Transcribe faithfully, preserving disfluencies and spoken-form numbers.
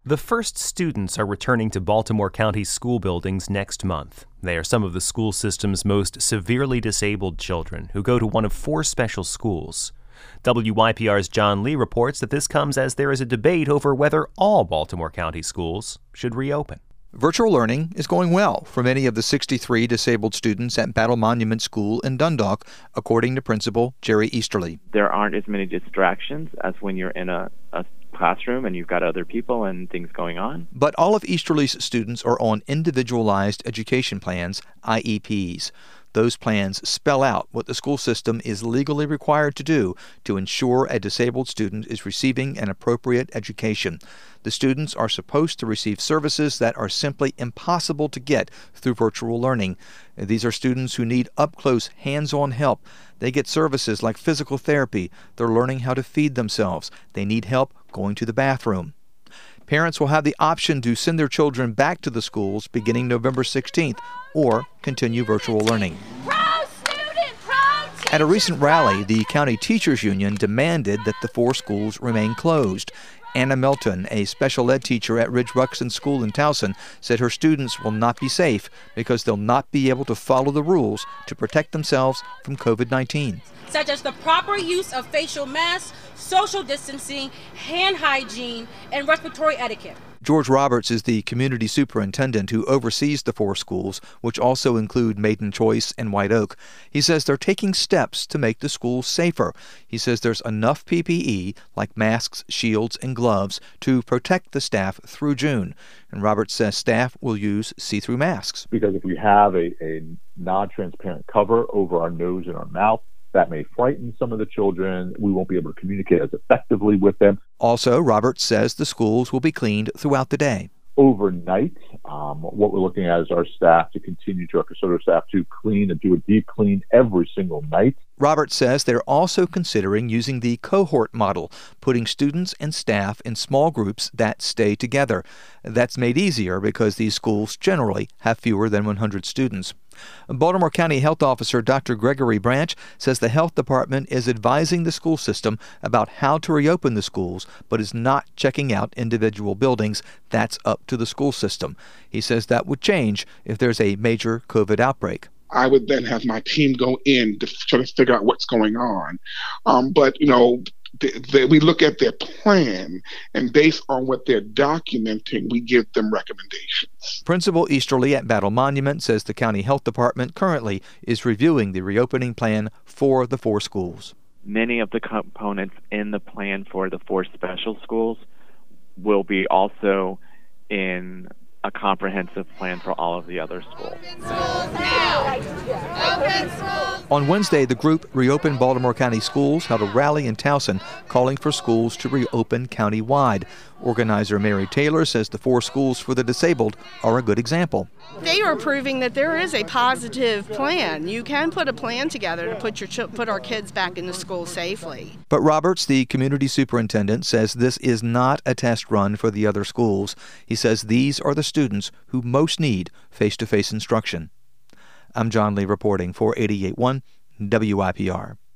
The first students are returning to Baltimore County school buildings next month. They are some of the school system's most severely disabled children who go to one of four special schools. W Y P R's John Lee reports that this comes as there is a debate over whether all Baltimore County schools should reopen. Virtual learning is going well for many of the sixty-three disabled students at Battle Monument School in Dundalk, according to Principal Jerry Easterly. There aren't as many distractions as when you're in a, a classroom and you've got other people and things going on. But all of Easterly's students are on Individualized Education Plans, I E Ps. Those plans spell out what the school system is legally required to do to ensure a disabled student is receiving an appropriate education. The students are supposed to receive services that are simply impossible to get through virtual learning. These are students who need up-close, hands-on help. They get services like physical therapy. They're learning how to feed themselves. They need help going to the bathroom. Parents will have the option to send their children back to the schools beginning November sixteenth or continue virtual learning. At a recent rally, the County Teachers Union demanded that the four schools remain closed. Anna Melton, a special ed teacher at Ridge Ruxin School in Towson, said her students will not be safe because they'll not be able to follow the rules to protect themselves from covid nineteen. Such as the proper use of facial masks, social distancing, hand hygiene, and respiratory etiquette. George Roberts is the community superintendent who oversees the four schools, which also include Maiden Choice and White Oak. He says they're taking steps to make the schools safer. He says there's enough P P E, like masks, shields, and gloves, to protect the staff through June. And Roberts says staff will use see-through masks. Because if we have a, a non-transparent cover over our nose and our mouth, that may frighten some of the children. We won't be able to communicate as effectively with them. Also, Roberts says the schools will be cleaned throughout the day. Overnight, um, what we're looking at is our staff to continue to, our custodial staff to clean and do a deep clean every single night. Roberts says they're also considering using the cohort model, putting students and staff in small groups that stay together. That's made easier because these schools generally have fewer than one hundred students. Baltimore County Health Officer Doctor Gregory Branch says the health department is advising the school system about how to reopen the schools, but is not checking out individual buildings. That's up to the school system. He says that would change if there's a major COVID outbreak. I would then have my team go in to try to figure out what's going on. Um, but, you know, th- th- we look at their plan, and based on what they're documenting, we give them recommendations. Principal Easterly at Battle Monument says the county health department currently is reviewing the reopening plan for the four schools. Many of the components in the plan for the four special schools will be also in a comprehensive plan for all of the other schools. On Wednesday, the group Reopen Baltimore County Schools held a rally in Towson calling for schools to reopen countywide. Organizer Mary Taylor says the four schools for the disabled are a good example. They are proving that there is a positive plan. You can put a plan together to put your ch- put our kids back into school safely. But Roberts, the community superintendent, says this is not a test run for the other schools. He says these are the students who most need face-to-face instruction. I'm John Lee reporting for eighty-eight point one W I P R.